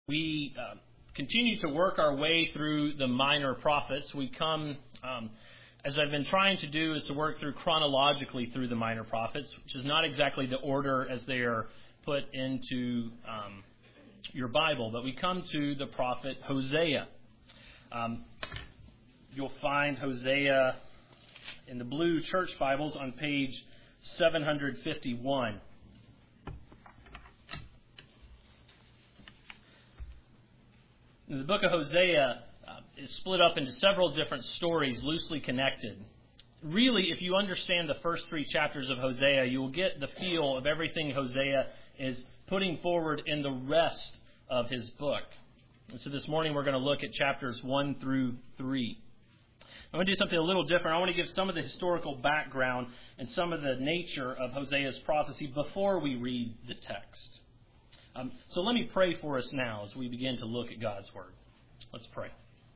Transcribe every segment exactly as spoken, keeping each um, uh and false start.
We uh, continue to work our way through the minor prophets. We come, um, as I've been trying to do, is to work through chronologically through the minor prophets, which is not exactly the order as they are put into um, your Bible, but we come to the prophet Hosea. Um, you'll find Hosea in the blue church Bibles on page seven fifty-one. The book of Hosea uh, is split up into several different stories, loosely connected. Really, if you understand the first three chapters of Hosea, you will get the feel of everything Hosea is putting forward in the rest of his book. And so this morning we're going to look at chapters one through three. I want to do something a little different. I want to give some of the historical background and some of the nature of Hosea's prophecy before we read the text. Um, so let me pray for us now as we begin to look at God's Word. Let's pray.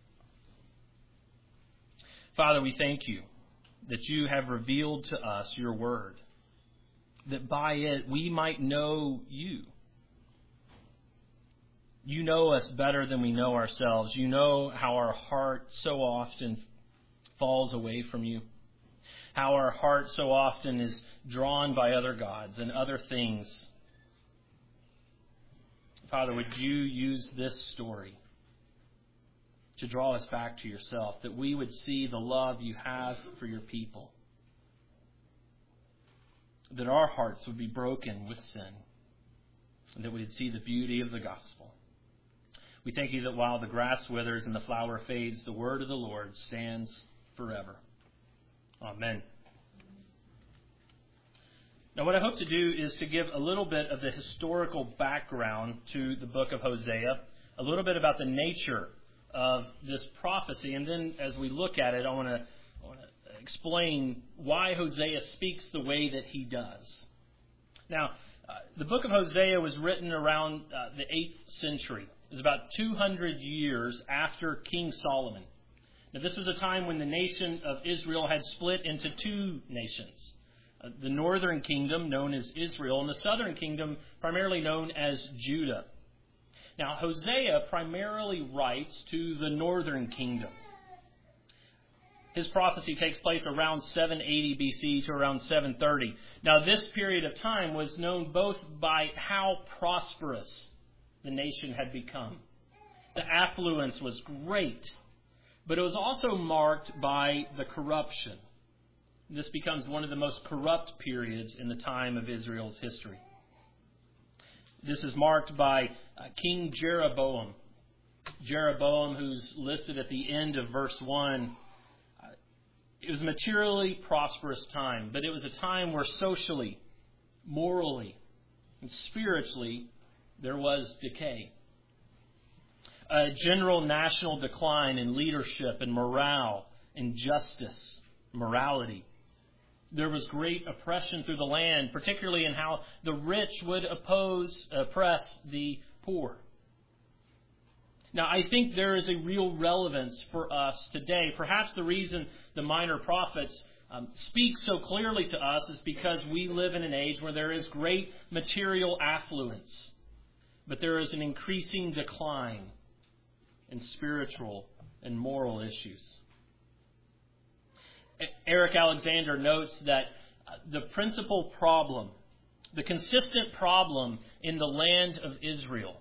Father, we thank you that you have revealed to us your Word, that by it we might know you. You know us better than we know ourselves. You know how our heart so often falls away from you, how our heart so often is drawn by other gods and other things. Father, would you use this story to draw us back to yourself, that we would see the love you have for your people, that our hearts would be broken with sin, and that we would see the beauty of the gospel. We thank you that while the grass withers and the flower fades, the word of the Lord stands forever. Amen. Now, what I hope to do is to give a little bit of the historical background to the book of Hosea, a little bit about the nature of this prophecy, and then as we look at it, I want to, I want to explain why Hosea speaks the way that he does. Now, uh, the book of Hosea was written around uh, the eighth century. It was about two hundred years after King Solomon. Now, this was a time when the nation of Israel had split into two nations. Uh, the northern kingdom, known as Israel, and the southern kingdom, primarily known as Judah. Now, Hosea primarily writes to the northern kingdom. His prophecy takes place around seven eighty B C to around seven thirty. Now, this period of time was known both by how prosperous the nation had become. The affluence was great, but it was also marked by the corruption. This becomes one of the most corrupt periods in the time of Israel's history. This is marked by uh, King Jeroboam. Jeroboam, who's listed at the end of verse one. Uh, it was a materially prosperous time, but it was a time where socially, morally, and spiritually there was decay. A general national decline in leadership and morale and justice, morality. There was great oppression through the land, particularly in how the rich would oppose, oppress the poor. Now, I think there is a real relevance for us today. Perhaps the reason the minor prophets um, speak so clearly to us is because we live in an age where there is great material affluence, but there is an increasing decline in spiritual and moral issues. Eric Alexander notes that the principal problem, the consistent problem in the land of Israel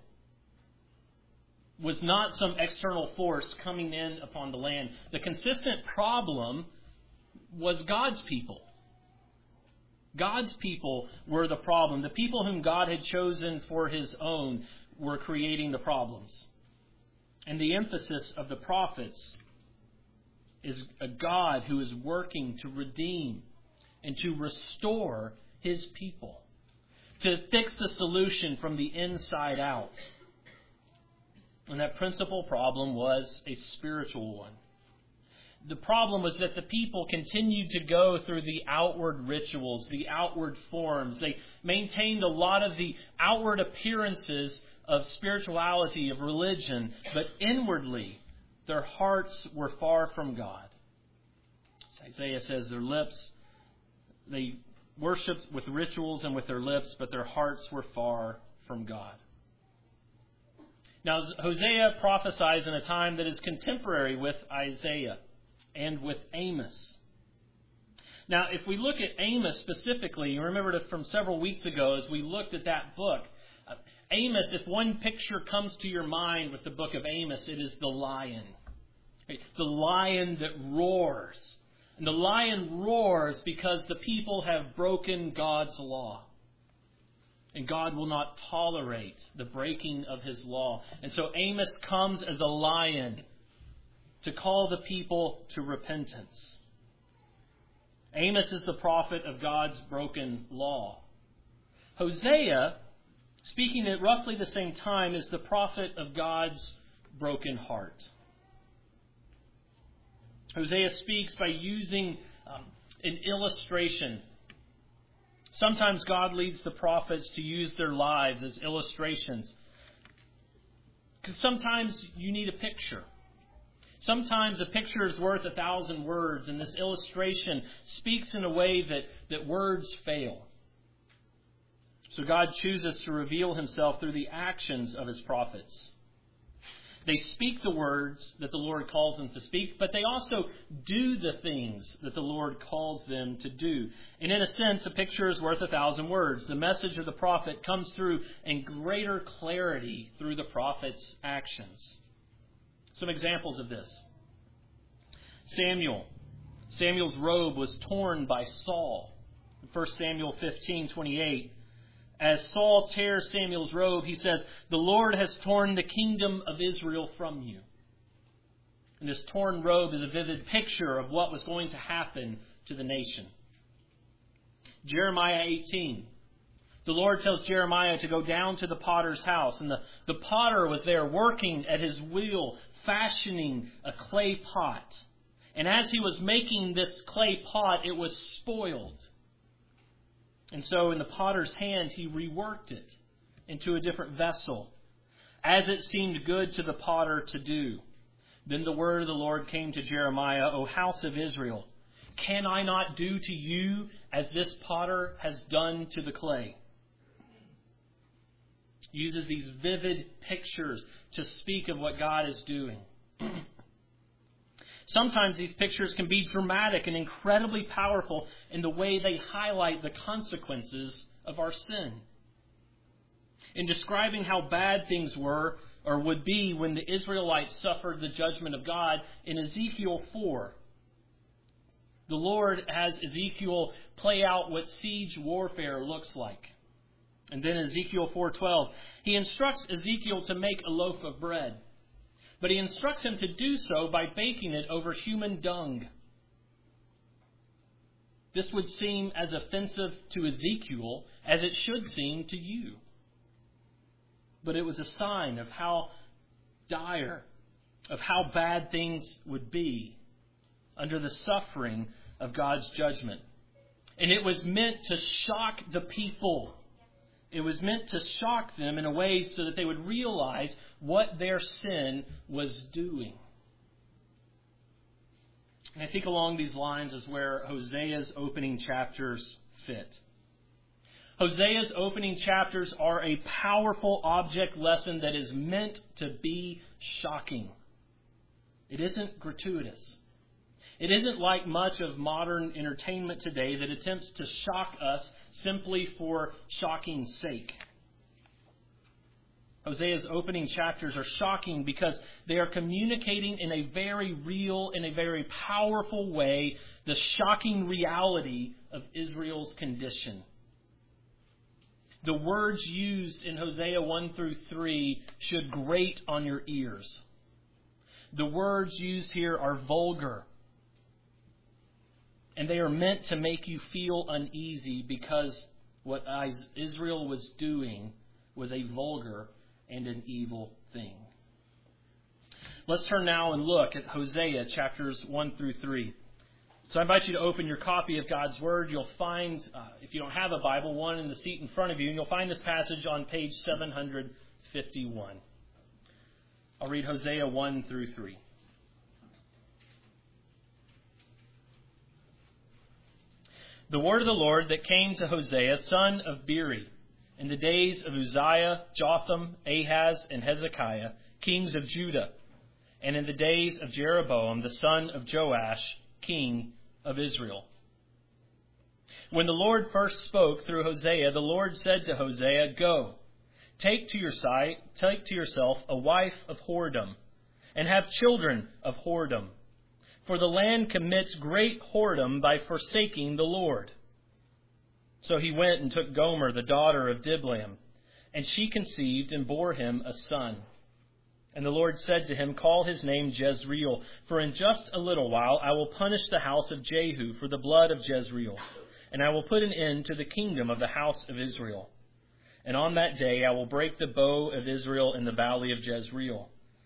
was not some external force coming in upon the land. The consistent problem was God's people. God's people were the problem. The people whom God had chosen for his own were creating the problems. And the emphasis of the prophets is a God who is working to redeem and to restore his people, to fix the solution from the inside out. And that principal problem was a spiritual one. The problem was that the people continued to go through the outward rituals, the outward forms. They maintained a lot of the outward appearances of spirituality, of religion, but inwardly their hearts were far from God. Isaiah says their lips, they worshiped with rituals and with their lips, but their hearts were far from God. Now, Hosea prophesies in a time that is contemporary with Isaiah and with Amos. Now, if we look at Amos specifically, you remember that from several weeks ago as we looked at that book, uh, Amos, if one picture comes to your mind with the book of Amos, it is the lion. The lion that roars. And the lion roars because the people have broken God's law. And God will not tolerate the breaking of His law. And so Amos comes as a lion to call the people to repentance. Amos is the prophet of God's broken law. Hosea, speaking at roughly the same time, is the prophet of God's broken heart. Hosea speaks by using um, an illustration. Sometimes God leads the prophets to use their lives as illustrations. Because sometimes you need a picture. Sometimes a picture is worth a thousand words, and this illustration speaks in a way that, that words fail. So God chooses to reveal Himself through the actions of His prophets. They speak the words that the Lord calls them to speak, but they also do the things that the Lord calls them to do. And in a sense, a picture is worth a thousand words. The message of the prophet comes through in greater clarity through the prophet's actions. Some examples of this. Samuel. Samuel's robe was torn by Saul. In First Samuel fifteen twenty-eight. As Saul tears Samuel's robe, he says, "The Lord has torn the kingdom of Israel from you." And this torn robe is a vivid picture of what was going to happen to the nation. Jeremiah eighteen. The Lord tells Jeremiah to go down to the potter's house. And the, the potter was there working at his wheel, fashioning a clay pot. And as he was making this clay pot, it was spoiled. And so in the potter's hand, he reworked it into a different vessel, as it seemed good to the potter to do. Then the word of the Lord came to Jeremiah, "O house of Israel, can I not do to you as this potter has done to the clay?" Uses these vivid pictures to speak of what God is doing. Sometimes these pictures can be dramatic and incredibly powerful in the way they highlight the consequences of our sin. In describing how bad things were or would be when the Israelites suffered the judgment of God, in Ezekiel four, the Lord has Ezekiel play out what siege warfare looks like. And then in Ezekiel four twelve, he instructs Ezekiel to make a loaf of bread. But he instructs him to do so by baking it over human dung. This would seem as offensive to Ezekiel as it should seem to you. But it was a sign of how dire, of how bad things would be under the suffering of God's judgment. And it was meant to shock the people. It was meant to shock them in a way so that they would realize what their sin was doing. And I think along these lines is where Hosea's opening chapters fit. Hosea's opening chapters are a powerful object lesson that is meant to be shocking. It isn't gratuitous. It isn't like much of modern entertainment today that attempts to shock us simply for shocking's sake. Hosea's opening chapters are shocking because they are communicating in a very real, in a very powerful way, the shocking reality of Israel's condition. The words used in Hosea one through three should grate on your ears. The words used here are vulgar. And they are meant to make you feel uneasy because what Israel was doing was a vulgar and an evil thing. Let's turn now and look at Hosea chapters one through three. So I invite you to open your copy of God's Word. You'll find, uh, if you don't have a Bible, one in the seat in front of you, and you'll find this passage on page seven fifty-one. I'll read Hosea one through three. The word of the Lord that came to Hosea, son of Beeri, in the days of Uzziah, Jotham, Ahaz, and Hezekiah, kings of Judah, and in the days of Jeroboam, the son of Joash, king of Israel. When the Lord first spoke through Hosea, the Lord said to Hosea, Go, take to your side, take to yourself a wife of whoredom, and have children of whoredom. For the land commits great whoredom by forsaking the Lord. So he went and took Gomer, the daughter of Diblaim, and she conceived and bore him a son. And the Lord said to him, Call his name Jezreel, for in just a little while I will punish the house of Jehu for the blood of Jezreel, and I will put an end to the kingdom of the house of Israel. And on that day I will break the bow of Israel in the valley of Jezreel.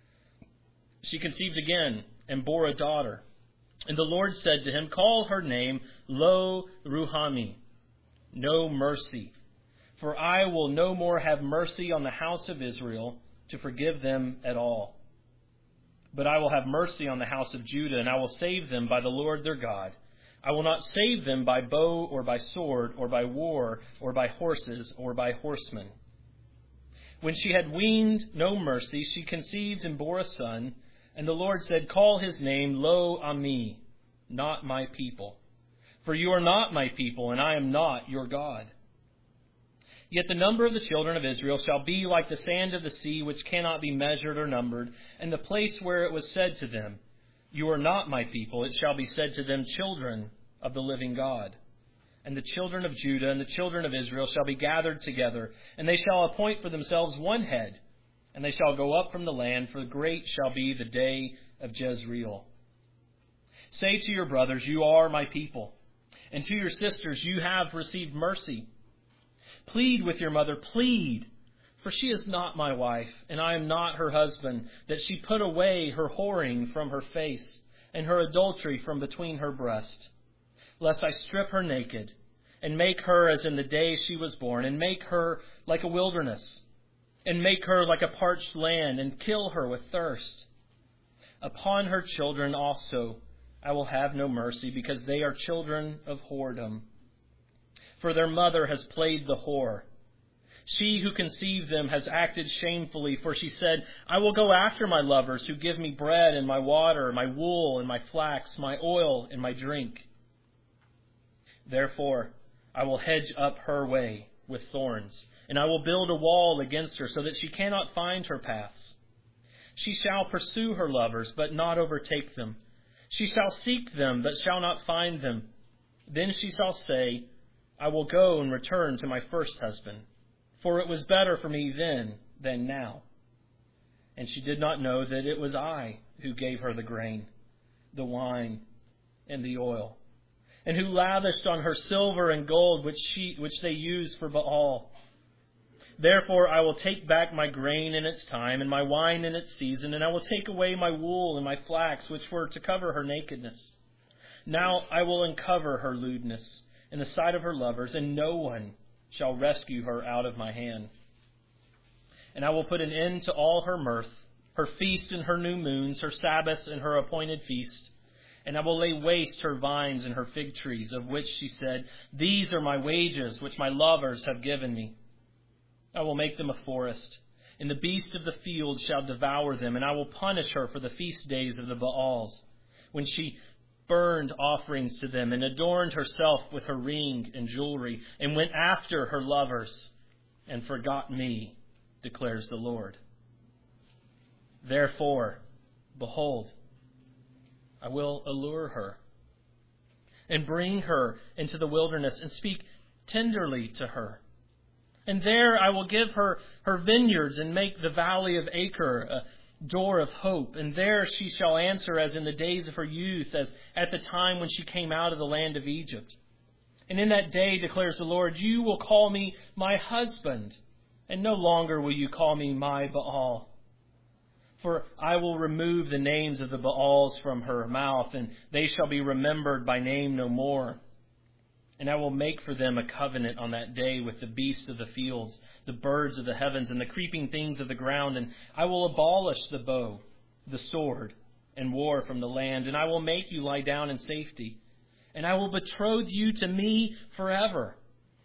She conceived again and bore a daughter. And the Lord said to him, Call her name Lo Ruhamah, no mercy. For I will no more have mercy on the house of Israel to forgive them at all. But I will have mercy on the house of Judah, and I will save them by the Lord their God. I will not save them by bow or by sword or by war or by horses or by horsemen. When she had weaned no mercy, she conceived and bore a son. And the Lord said, Call his name Lo Ammi, not my people. For you are not my people, and I am not your God. Yet the number of the children of Israel shall be like the sand of the sea, which cannot be measured or numbered. And the place where it was said to them, You are not my people, it shall be said to them, Children of the living God. And the children of Judah and the children of Israel shall be gathered together, and they shall appoint for themselves one head, and they shall go up from the land, for great shall be the day of Jezreel. Say to your brothers, You are my people, and to your sisters, You have received mercy. Plead with your mother, plead, for she is not my wife, and I am not her husband, that she put away her whoring from her face, and her adultery from between her breast, lest I strip her naked, and make her as in the day she was born, and make her like a wilderness, and make her like a parched land, and kill her with thirst. Upon her children also I will have no mercy, because they are children of whoredom. For their mother has played the whore. She who conceived them has acted shamefully, for she said, I will go after my lovers who give me bread and my water, my wool and my flax, my oil and my drink. Therefore I will hedge up her way with thorns, and I will build a wall against her so that she cannot find her paths. She shall pursue her lovers, but not overtake them. She shall seek them, but shall not find them. Then she shall say, I will go and return to my first husband, for it was better for me then than now. And she did not know that it was I who gave her the grain, the wine, and the oil, and who lavished on her silver and gold, which she which they used for Baal. Therefore I will take back my grain in its time, and my wine in its season, and I will take away my wool and my flax, which were to cover her nakedness. Now I will uncover her lewdness in the sight of her lovers, and no one shall rescue her out of my hand. And I will put an end to all her mirth, her feasts and her new moons, her Sabbaths and her appointed feast. And I will lay waste her vines and her fig trees, of which she said, These are my wages, which my lovers have given me. I will make them a forest, and the beasts of the field shall devour them, and I will punish her for the feast days of the Baals, when she burned offerings to them, and adorned herself with her ring and jewelry, and went after her lovers, and forgot me, declares the Lord. Therefore, behold, I will allure her, and bring her into the wilderness, and speak tenderly to her. And there I will give her her vineyards, and make the valley of Achor a door of hope. And there she shall answer as in the days of her youth, as at the time when she came out of the land of Egypt. And in that day, declares the Lord, you will call me my husband, and no longer will you call me my Baal. For I will remove the names of the Baals from her mouth, and they shall be remembered by name no more. And I will make for them a covenant on that day with the beasts of the fields, the birds of the heavens, and the creeping things of the ground. And I will abolish the bow, the sword, and war from the land. And I will make you lie down in safety. And I will betroth you to me forever.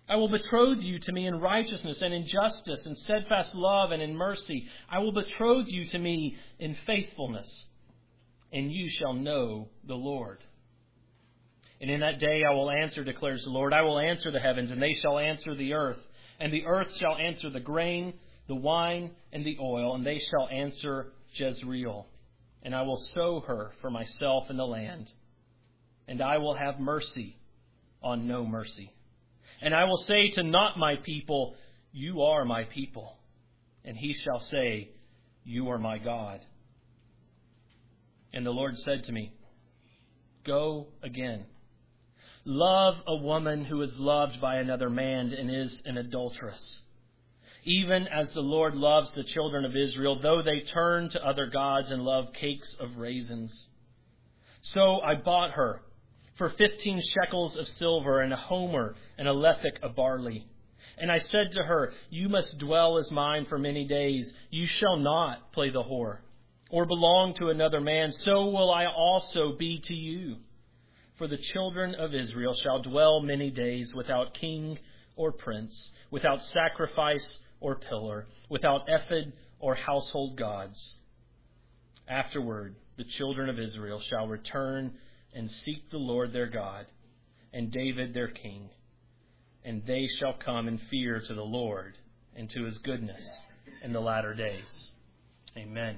I will betroth you to me in righteousness and in justice, in steadfast love and in mercy. I will betroth you to me in faithfulness, and you shall know the Lord. And in that day I will answer, declares the Lord. I will answer the heavens, and they shall answer the earth. And the earth shall answer the grain, the wine, and the oil, and they shall answer Jezreel. And I will sow her for myself in the land, and I will have mercy on no mercy. And I will say to not my people, you are my people. And he shall say, you are my God. And the Lord said to me, go again. Love a woman who is loved by another man and is an adulteress. Even as the Lord loves the children of Israel, though they turn to other gods and love cakes of raisins. So I bought her for fifteen shekels of silver and a homer and a lethek of barley. And I said to her, you must dwell as mine for many days. You shall not play the whore or belong to another man. So will I also be to you. For the children of Israel shall dwell many days without king or prince, without sacrifice or pillar, without ephod or household gods. Afterward, the children of Israel shall return and seek the Lord their God, and David their king. And they shall come in fear to the Lord and to his goodness in the latter days. Amen.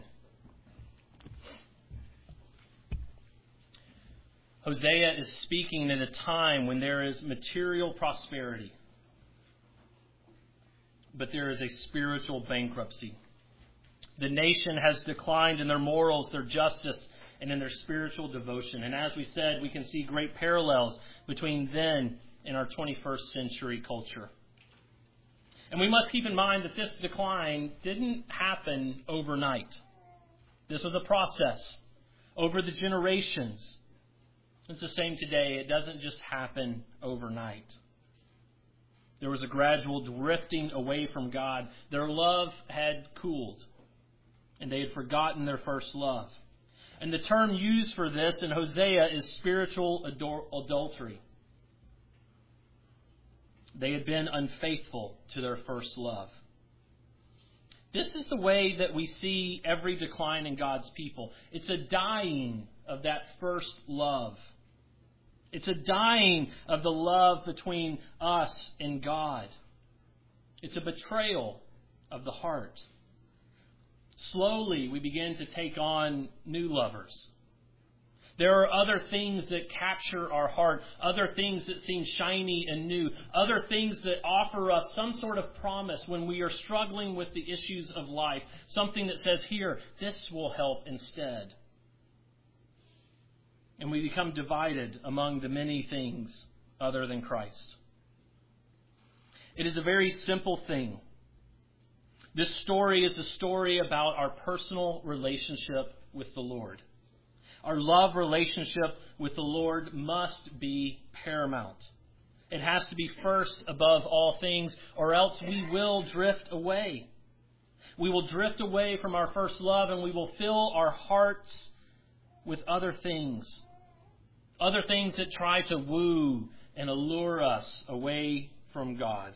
Hosea is speaking at a time when there is material prosperity, but there is a spiritual bankruptcy. The nation has declined in their morals, their justice, and in their spiritual devotion. And as we said, we can see great parallels between then and our twenty-first century culture. And we must keep in mind that this decline didn't happen overnight. This was a process over the generations. It's the same today. It doesn't just happen overnight. There was a gradual drifting away from God. Their love had cooled, and they had forgotten their first love. And the term used for this in Hosea is spiritual adultery. They had been unfaithful to their first love. This is the way that we see every decline in God's people. It's a dying of that first love. It's a dying of the love between us and God. It's a betrayal of the heart. Slowly, we begin to take on new lovers. There are other things that capture our heart, other things that seem shiny and new, other things that offer us some sort of promise when we are struggling with the issues of life, something that says, here, this will help instead. And we become divided among the many things other than Christ. It is a very simple thing. This story is a story about our personal relationship with the Lord. Our love relationship with the Lord must be paramount. It has to be first above all things, or else we will drift away. We will drift away from our first love, and we will fill our hearts with other things. Other things that try to woo and allure us away from God.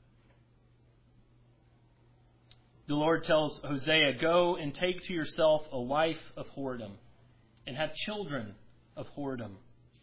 The Lord tells Hosea, go and take to yourself a wife of whoredom and have children of whoredom.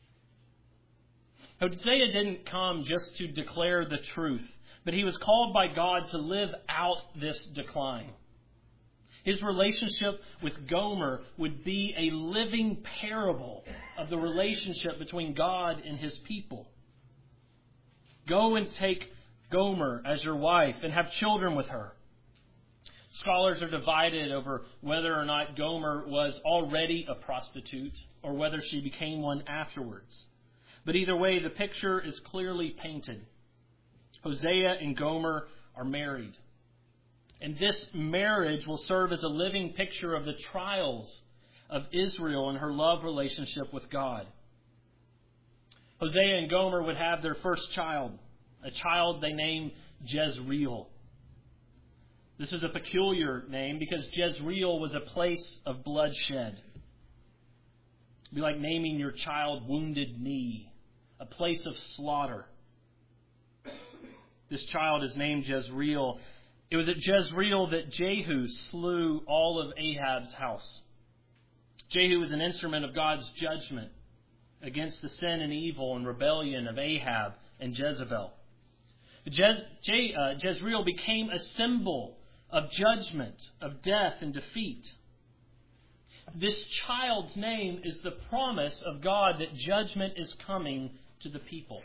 Hosea didn't come just to declare the truth, but he was called by God to live out this decline. His relationship with Gomer would be a living parable of the relationship between God and his people. Go and take Gomer as your wife and have children with her. Scholars are divided over whether or not Gomer was already a prostitute or whether she became one afterwards. But either way, the picture is clearly painted. Hosea and Gomer are married. And this marriage will serve as a living picture of the trials of Israel and her love relationship with God. Hosea and Gomer would have their first child, a child they named Jezreel. This is a peculiar name because Jezreel was a place of bloodshed. It'd be like naming your child Wounded Knee, a place of slaughter. This child is named Jezreel. It was at Jezreel that Jehu slew all of Ahab's house. Jehu was an instrument of God's judgment against the sin and evil and rebellion of Ahab and Jezebel. Jez, Je, uh, Jezreel became a symbol of judgment, of death and defeat. This child's name is the promise of God that judgment is coming to the people.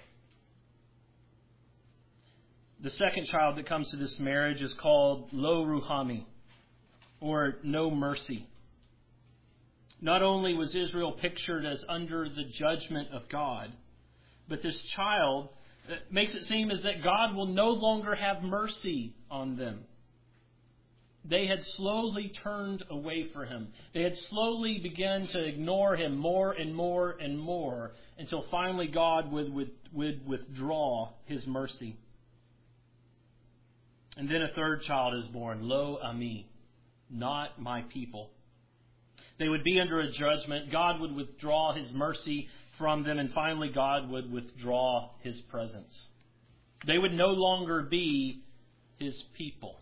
The second child that comes to this marriage is called Lo Ruhami, or No Mercy. Not only was Israel pictured as under the judgment of God, but this child makes it seem as that God will no longer have mercy on them. They had slowly turned away from Him. They had slowly begun to ignore Him more and more and more until finally God would, would, would withdraw His mercy. And then a third child is born, Lo Ami, not my people. They would be under a judgment. God would withdraw His mercy from them, and finally God would withdraw His presence. They would no longer be His people.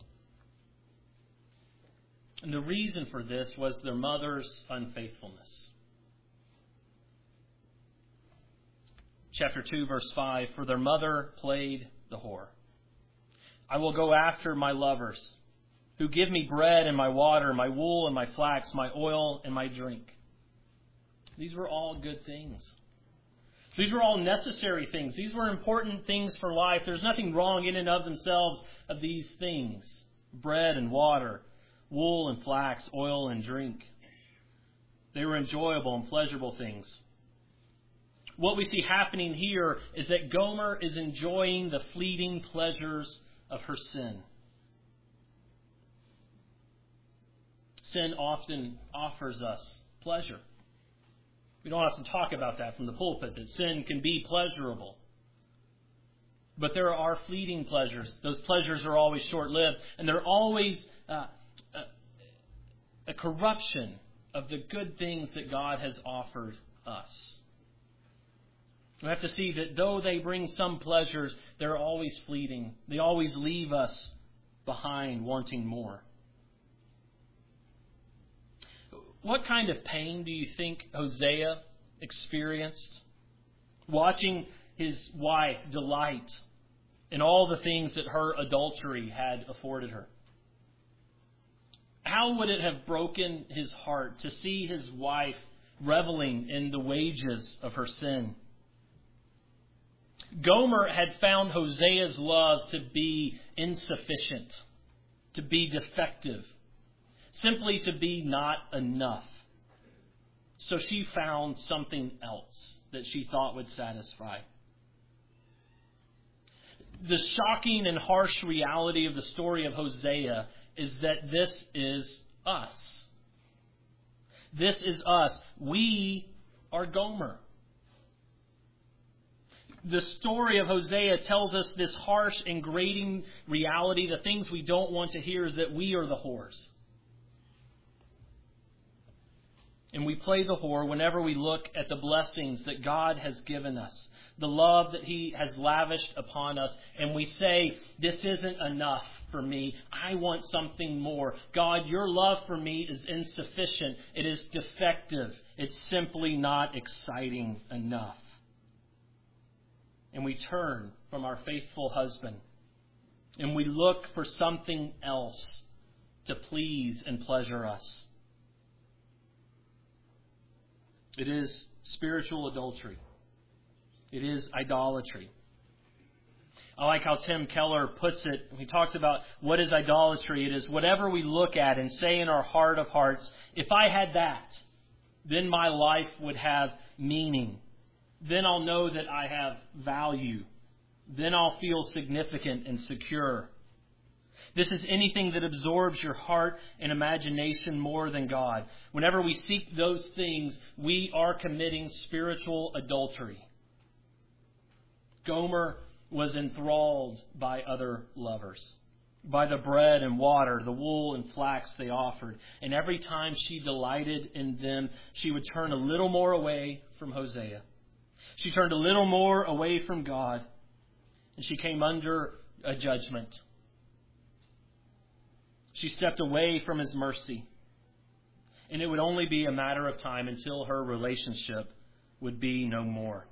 And the reason for this was their mother's unfaithfulness. Chapter two, verse five, for their mother played the whore. I will go after my lovers, who give me bread and my water, my wool and my flax, my oil and my drink. These were all good things. These were all necessary things. These were important things for life. There's nothing wrong in and of themselves of these things. Bread and water, wool and flax, oil and drink. They were enjoyable and pleasurable things. What we see happening here is that Gomer is enjoying the fleeting pleasures of her sin. Sin often offers us pleasure. We don't often talk about that from the pulpit, that sin can be pleasurable. But there are fleeting pleasures. Those pleasures are always short-lived, and they're always uh, a, a corruption of the good things that God has offered us. We have to see that though they bring some pleasures, they're always fleeting. They always leave us behind wanting more. What kind of pain do you think Hosea experienced watching his wife delight in all the things that her adultery had afforded her? How would it have broken his heart to see his wife reveling in the wages of her sin? Gomer had found Hosea's love to be insufficient, to be defective, simply to be not enough. So she found something else that she thought would satisfy. The shocking and harsh reality of the story of Hosea is that this is us. This is us. We are Gomer. The story of Hosea tells us this harsh and grating reality. The things we don't want to hear is that we are the whores. And we play the whore whenever we look at the blessings that God has given us, the love that He has lavished upon us, and we say, this isn't enough for me. I want something more. God, your love for me is insufficient. It is defective. It's simply not exciting enough. And we turn from our faithful husband, and we look for something else to please and pleasure us. It is spiritual adultery. It is idolatry. I like how Tim Keller puts it. He talks about what is idolatry. It is whatever we look at and say in our heart of hearts, if I had that, then my life would have meaning. Then I'll know that I have value. Then I'll feel significant and secure. This is anything that absorbs your heart and imagination more than God. Whenever we seek those things, we are committing spiritual adultery. Gomer was enthralled by other lovers, by the bread and water, the wool and flax they offered. And every time she delighted in them, she would turn a little more away from Hosea. She turned a little more away from God. And she came under a judgment. She stepped away from His mercy. And it would only be a matter of time until her relationship would be no more.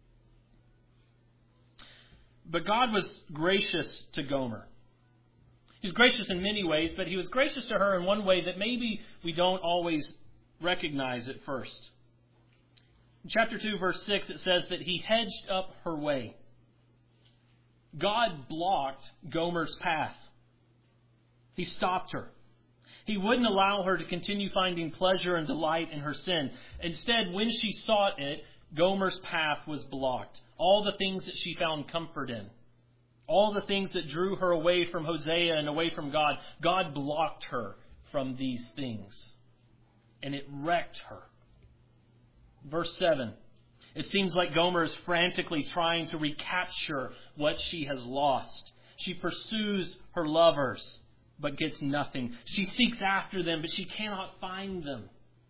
But God was gracious to Gomer. He was gracious in many ways, but He was gracious to her in one way that maybe we don't always recognize at first. In chapter two, verse six, it says that He hedged up her way. God blocked Gomer's path. He stopped her. He wouldn't allow her to continue finding pleasure and delight in her sin. Instead, when she sought it, Gomer's path was blocked. All the things that she found comfort in, all the things that drew her away from Hosea and away from God, God blocked her from these things. And it wrecked her. Verse seven. It seems like Gomer is frantically trying to recapture what she has lost. She pursues her lovers, but gets nothing. She seeks after them, but she cannot find them.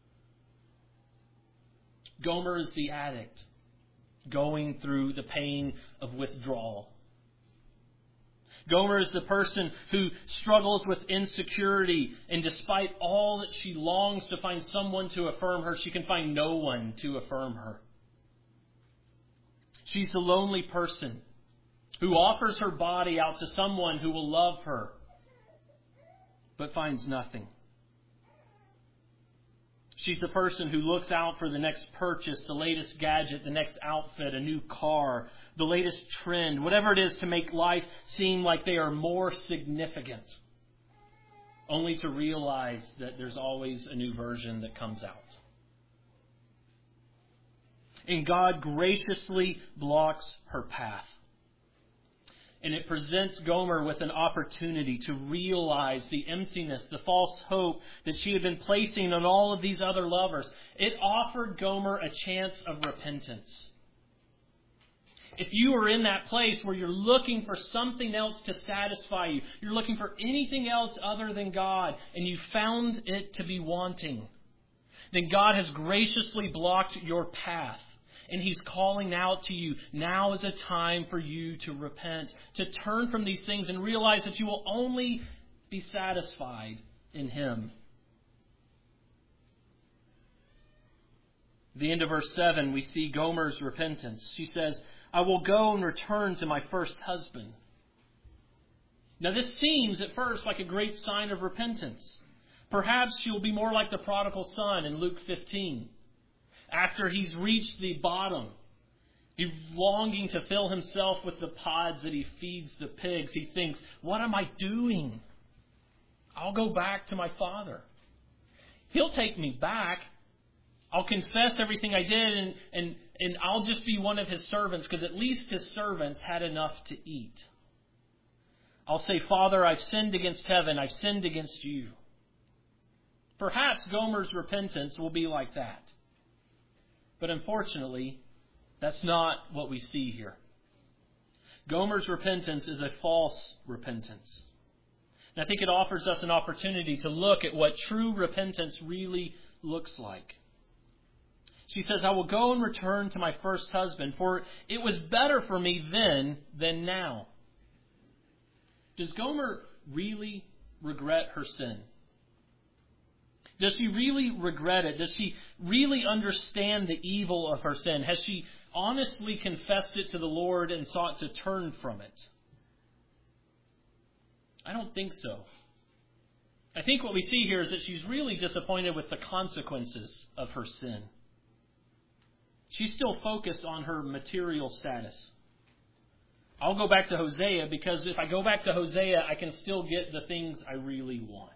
Gomer is the addict, going through the pain of withdrawal. Gomer is the person who struggles with insecurity, and despite all that she longs to find someone to affirm her, she can find no one to affirm her. She's the lonely person who offers her body out to someone who will love her, but finds nothing. She's the person who looks out for the next purchase, the latest gadget, the next outfit, a new car, the latest trend, whatever it is to make life seem like they are more significant, only to realize that there's always a new version that comes out. And God graciously blocks her path. And it presents Gomer with an opportunity to realize the emptiness, the false hope that she had been placing on all of these other lovers. It offered Gomer a chance of repentance. If you are in that place where you're looking for something else to satisfy you, you're looking for anything else other than God, and you found it to be wanting, then God has graciously blocked your path. And He's calling out to you, now is a time for you to repent, to turn from these things and realize that you will only be satisfied in Him. At the end of verse seven, we see Gomer's repentance. She says, I will go and return to my first husband. Now this seems at first like a great sign of repentance. Perhaps she will be more like the prodigal son in Luke fifteen. After he's reached the bottom, he's longing to fill himself with the pods that he feeds the pigs. He thinks, what am I doing? I'll go back to my father. He'll take me back. I'll confess everything I did, and, and, and I'll just be one of his servants, because at least his servants had enough to eat. I'll say, Father, I've sinned against heaven. I've sinned against you. Perhaps Gomer's repentance will be like that. But unfortunately, that's not what we see here. Gomer's repentance is a false repentance. And I think it offers us an opportunity to look at what true repentance really looks like. She says, I will go and return to my first husband, for it was better for me then than now. Does Gomer really regret her sin? Does she really regret it? Does she really understand the evil of her sin? Has she honestly confessed it to the Lord and sought to turn from it? I don't think so. I think what we see here is that she's really disappointed with the consequences of her sin. She's still focused on her material status. I'll go back to Hosea because if I go back to Hosea, I can still get the things I really want.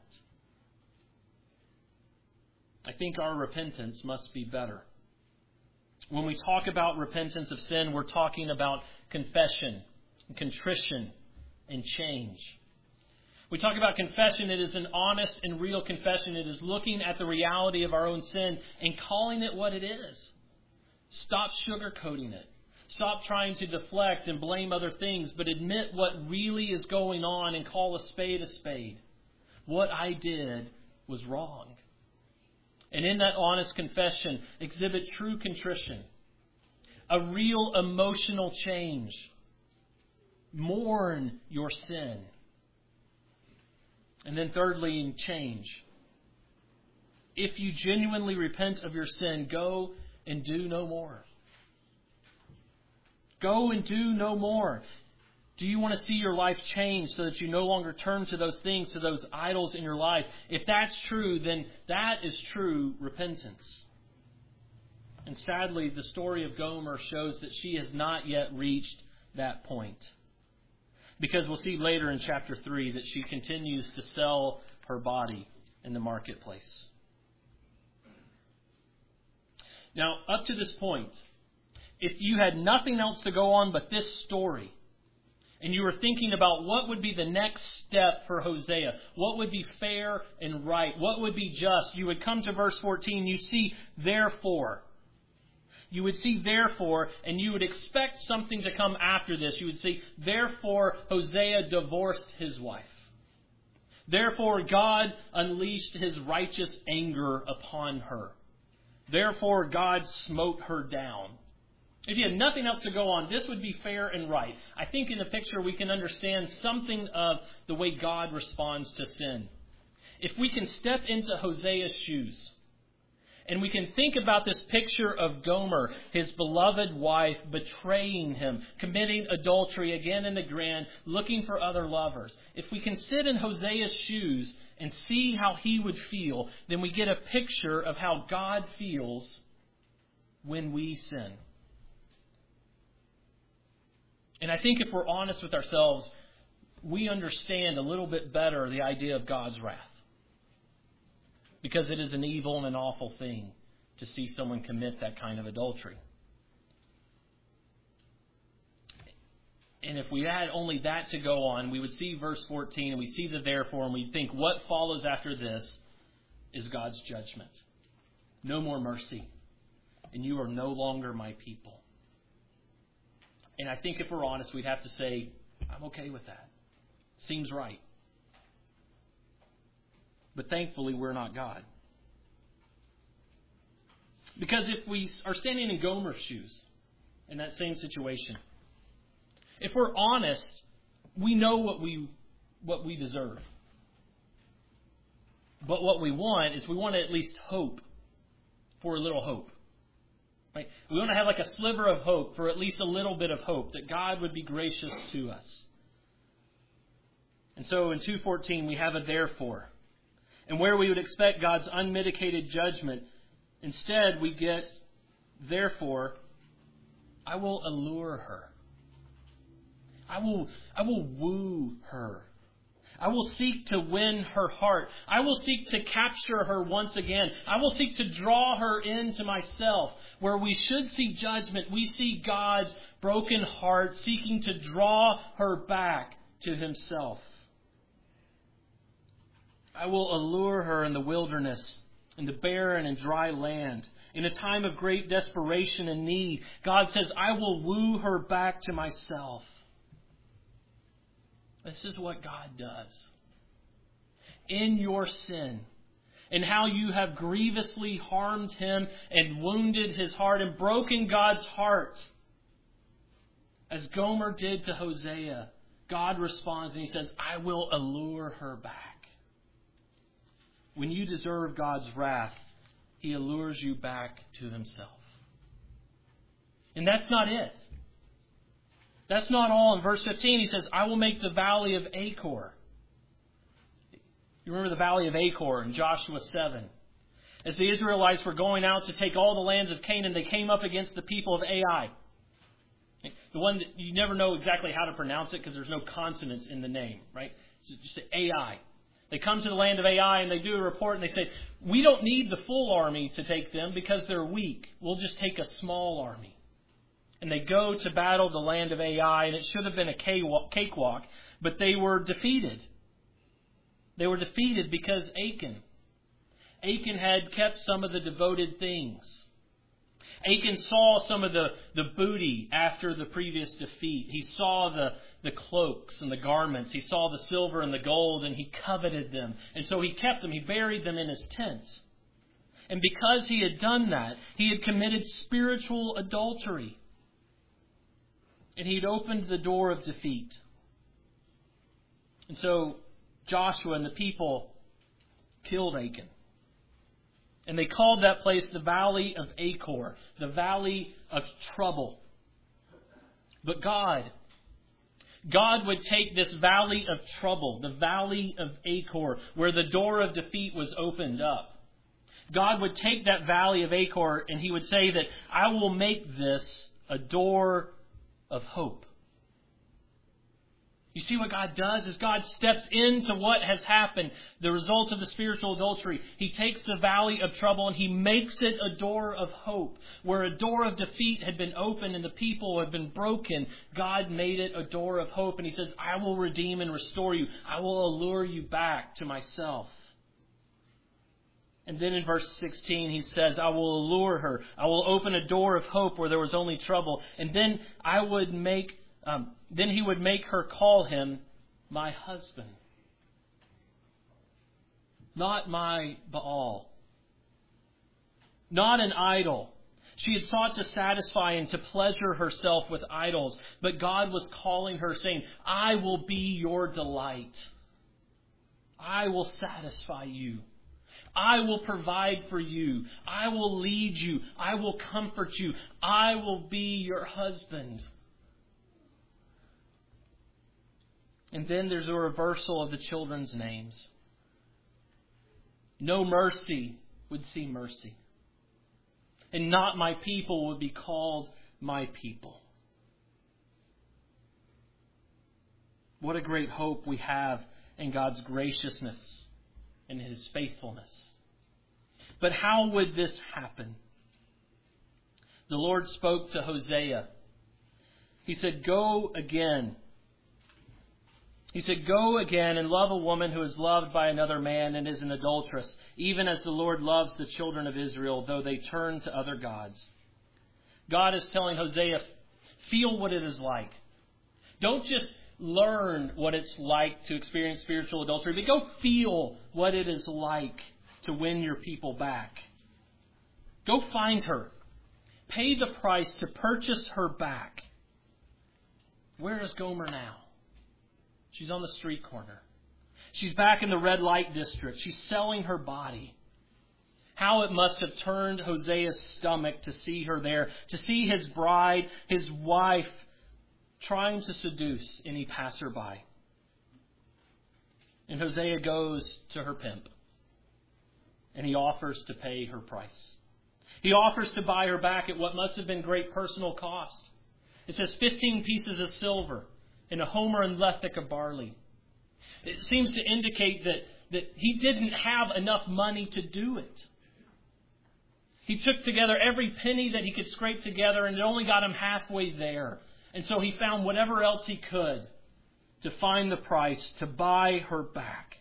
I think our repentance must be better. When we talk about repentance of sin, we're talking about confession, and contrition, and change. We talk about confession. It is an honest and real confession. It is looking at the reality of our own sin and calling it what it is. Stop sugarcoating it. Stop trying to deflect and blame other things, but admit what really is going on and call a spade a spade. What I did was wrong. And in that honest confession, exhibit true contrition, a real emotional change. Mourn your sin. And then thirdly, change. If you genuinely repent of your sin, go and do no more. Go and do no more. Do you want to see your life change so that you no longer turn to those things, to those idols in your life? If that's true, then that is true repentance. And sadly, the story of Gomer shows that she has not yet reached that point. Because we'll see later in chapter three that she continues to sell her body in the marketplace. Now, up to this point, if you had nothing else to go on but this story, and you were thinking about what would be the next step for Hosea, what would be fair and right, what would be just, you would come to verse fourteen, you see, therefore. You would see, therefore, and you would expect something to come after this. You would see, therefore, Hosea divorced his wife. Therefore, God unleashed his righteous anger upon her. Therefore, God smote her down. If you had nothing else to go on, this would be fair and right. I think in the picture we can understand something of the way God responds to sin. If we can step into Hosea's shoes, and we can think about this picture of Gomer, his beloved wife, betraying him, committing adultery again and again, looking for other lovers. If we can sit in Hosea's shoes and see how he would feel, then we get a picture of how God feels when we sin. And I think if we're honest with ourselves, we understand a little bit better the idea of God's wrath. Because it is an evil and an awful thing to see someone commit that kind of adultery. And if we had only that to go on, we would see verse fourteen and we see the therefore, and we think what follows after this is God's judgment. No more mercy. And you are no longer my people. And I think if we're honest, we'd have to say, I'm okay with that. Seems right. But thankfully, we're not God. Because if we are standing in Gomer's shoes, in that same situation, if we're honest, we know what we what we deserve. But what we want is we want to at least hope for a little hope. Right? We want to have like a sliver of hope for at least a little bit of hope that God would be gracious to us. And so in two fourteen, we have a therefore. And where we would expect God's unmitigated judgment, instead we get, therefore, I will allure her. I will, I will woo her. I will seek to win her heart. I will seek to capture her once again. I will seek to draw her into myself. Where we should see judgment, we see God's broken heart seeking to draw her back to himself. I will allure her in the wilderness, in the barren and dry land. In a time of great desperation and need, God says, I will woo her back to myself. This is what God does. In your sin, and how you have grievously harmed him and wounded his heart and broken God's heart. As Gomer did to Hosea, God responds and he says, I will allure her back. When you deserve God's wrath, he allures you back to himself. And that's not it. That's not all. In verse fifteen, he says, I will make the valley of Achor. You remember the valley of Achor in Joshua seven. As the Israelites were going out to take all the lands of Canaan, they came up against the people of Ai. The one that you never know exactly how to pronounce it because there's no consonants in the name, right? So just say Ai. They come to the land of Ai and they do a report and they say, we don't need the full army to take them because they're weak. We'll just take a small army. And they go to battle the land of Ai, and it should have been a cakewalk, but they were defeated. They were defeated because Achan. Achan had kept some of the devoted things. Achan saw some of the, the booty after the previous defeat. He saw the, the cloaks and the garments. He saw the silver and the gold, and he coveted them. And so he kept them. He buried them in his tent. And because he had done that, he had committed spiritual adultery. And he'd opened the door of defeat. And so Joshua and the people killed Achan. And they called that place the Valley of Achor, the Valley of Trouble. But God, God would take this Valley of Trouble, the Valley of Achor, where the door of defeat was opened up. God would take that Valley of Achor and He would say that I will make this a door of hope. You see what God does is God steps into what has happened, the result of the spiritual adultery. He takes the valley of trouble and He makes it a door of hope. Where a door of defeat had been opened and the people had been broken, God made it a door of hope. And He says, I will redeem and restore you. I will allure you back to myself. And then in verse sixteen, He says, I will allure her. I will open a door of hope where there was only trouble. And then I would make... Um, then He would make her call him my husband. Not my Baal. Not an idol. She had sought to satisfy and to pleasure herself with idols. But God was calling her, saying, I will be your delight. I will satisfy you. I will provide for you. I will lead you. I will comfort you. I will be your husband. And then there's a reversal of the children's names. No mercy would see mercy. And not my people would be called my people. What a great hope we have in God's graciousness and His faithfulness. But how would this happen? The Lord spoke to Hosea. He said, go again. He said, go again and love a woman who is loved by another man and is an adulteress, even as the Lord loves the children of Israel, though they turn to other gods. God is telling Hosea, feel what it is like. Don't just learn what it's like to experience spiritual adultery, but go feel what it is like to win your people back. Go find her. Pay the price to purchase her back. Where is Gomer now? She's on the street corner. She's back in the red light district. She's selling her body. How it must have turned Hosea's stomach to see her there, to see his bride, his wife, trying to seduce any passerby. And Hosea goes to her pimp, and he offers to pay her price. He offers to buy her back at what must have been great personal cost. It says fifteen pieces of silver and a homer and lethek of barley. It seems to indicate that, that he didn't have enough money to do it. He took together every penny that he could scrape together, and it only got him halfway there. And so he found whatever else he could to find the price to buy her back.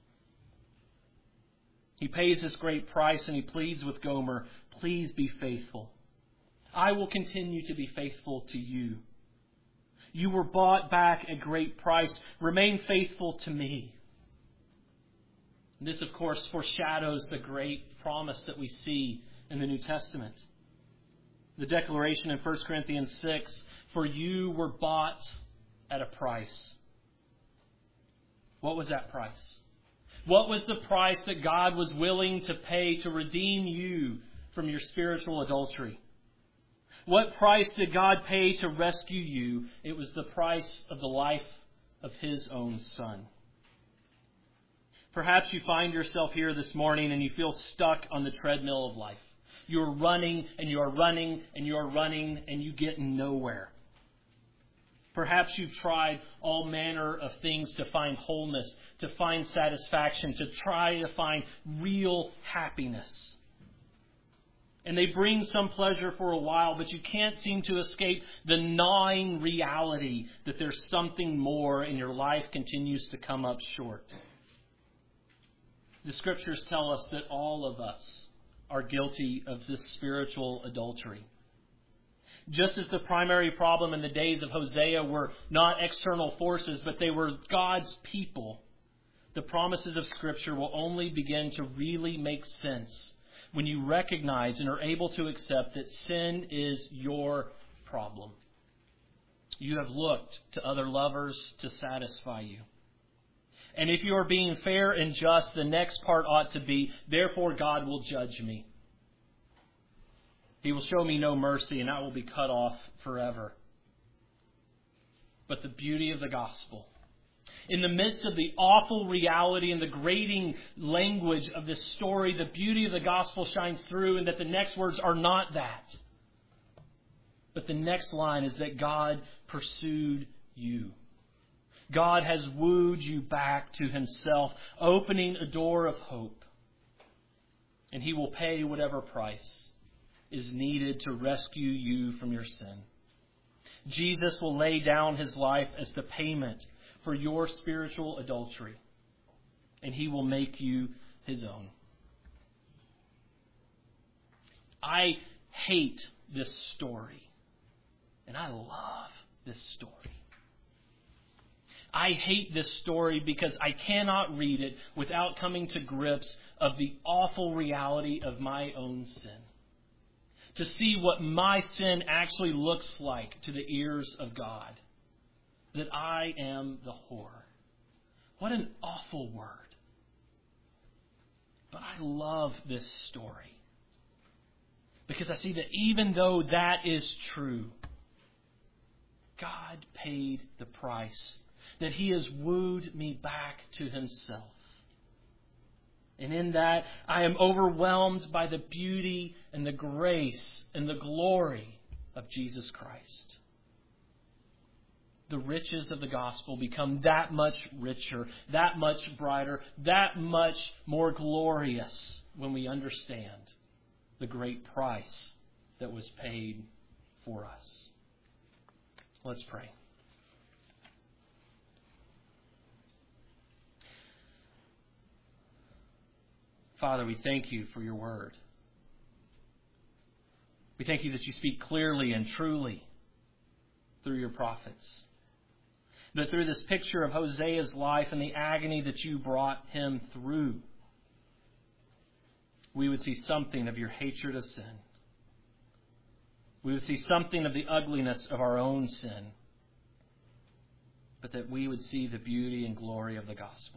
He pays this great price and he pleads with Gomer, please be faithful. I will continue to be faithful to you. You were bought back at great price. Remain faithful to me. And this, of course, foreshadows the great promise that we see in the New Testament. The declaration in First Corinthians six, for you were bought at a price. What was that price? What was the price that God was willing to pay to redeem you from your spiritual adultery? What price did God pay to rescue you? It was the price of the life of His own Son. Perhaps you find yourself here this morning and you feel stuck on the treadmill of life. You're running and you're running and you're running and you get nowhere. Perhaps you've tried all manner of things to find wholeness, to find satisfaction, to try to find real happiness. And they bring some pleasure for a while, but you can't seem to escape the gnawing reality that there's something more and your life continues to come up short. The Scriptures tell us that all of us are guilty of this spiritual adultery. Just as the primary problem in the days of Hosea were not external forces, but they were God's people, the promises of Scripture will only begin to really make sense when you recognize and are able to accept that sin is your problem. You have looked to other lovers to satisfy you. And if you are being fair and just, the next part ought to be, therefore God will judge me. He will show me no mercy, and I will be cut off forever. But the beauty of the gospel, in the midst of the awful reality and the grating language of this story, the beauty of the gospel shines through, and that the next words are not that. But the next line is that God pursued you. God has wooed you back to Himself, opening a door of hope. And He will pay whatever price is needed to rescue you from your sin. Jesus will lay down His life as the payment for your spiritual adultery, and He will make you His own. I hate this story, and I love this story. I hate this story because I cannot read it without coming to grips of the awful reality of my own sin. To see what my sin actually looks like to the ears of God. That I am the whore. What an awful word. But I love this story. Because I see that even though that is true, God paid the price. That He has wooed me back to Himself. And in that, I am overwhelmed by the beauty and the grace and the glory of Jesus Christ. The riches of the gospel become that much richer, that much brighter, that much more glorious when we understand the great price that was paid for us. Let's pray. Father, we thank You for Your word. We thank You that You speak clearly and truly through Your prophets. That through this picture of Hosea's life and the agony that You brought him through, we would see something of Your hatred of sin. We would see something of the ugliness of our own sin. But that we would see the beauty and glory of the gospel.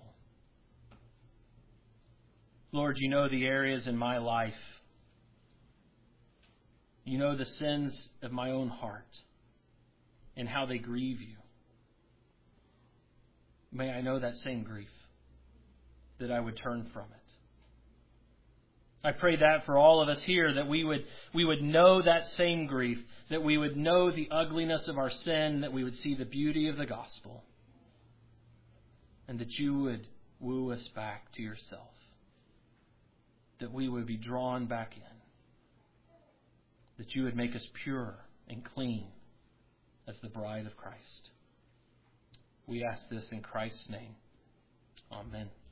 Lord, You know the areas in my life. You know the sins of my own heart and how they grieve You. May I know that same grief, that I would turn from it. I pray that for all of us here, that we would we would know that same grief, that we would know the ugliness of our sin, that we would see the beauty of the gospel, and that You would woo us back to Yourself. That we would be drawn back in. That You would make us pure and clean as the bride of Christ. We ask this in Christ's name. Amen.